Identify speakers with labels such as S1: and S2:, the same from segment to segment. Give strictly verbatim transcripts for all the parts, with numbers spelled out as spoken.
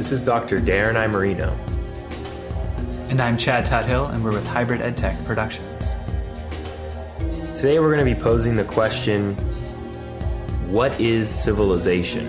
S1: This is Doctor Darren Imerino.
S2: And I'm Chad Tuthill, and we're with Hybrid EdTech Productions.
S1: Today we're going to be posing the question, what is civilization?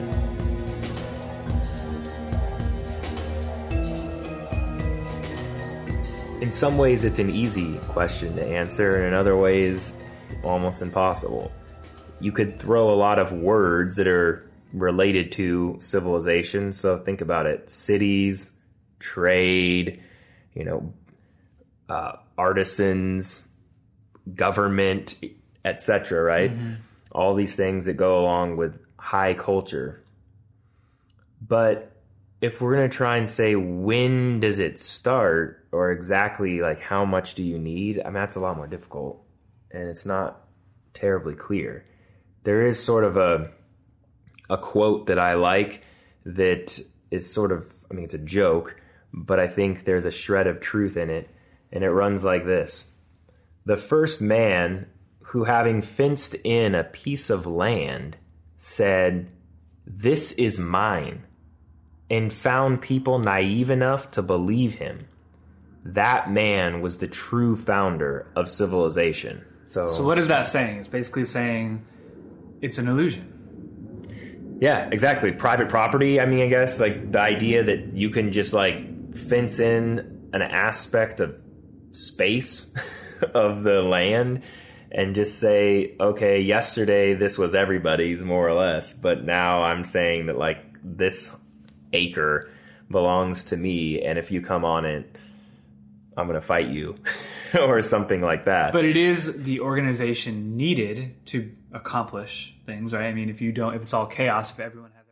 S1: In some ways it's an easy question to answer, and in other ways almost impossible. You could throw a lot of words that are related to civilization, so think about it. Cities, trade, you know, uh, artisans, government, et cetera, right? Mm-hmm. All these things that go along with high culture. But if we're going to try and say, when does it start, or exactly like how much do you need? I mean, that's a lot more difficult, and it's not terribly clear. There is sort of a a quote that I like that is sort of, I mean, it's a joke, but I think there's a shred of truth in it, and it runs like this. The first man who, having fenced in a piece of land, said, "This is mine," and found people naive enough to believe him, that man was the true founder of civilization. So,
S2: so what is that saying? It's basically saying it's an illusion.
S1: Yeah, exactly. Private property, I mean, I guess, like the idea that you can just like fence in an aspect of space of the land and just say, okay, yesterday this was everybody's more or less, but now I'm saying that like this acre belongs to me, and if you come on it, I'm going to fight you or something like that.
S2: But it is the organization needed to accomplish things, right? I mean, if you don't, if it's all chaos, if everyone has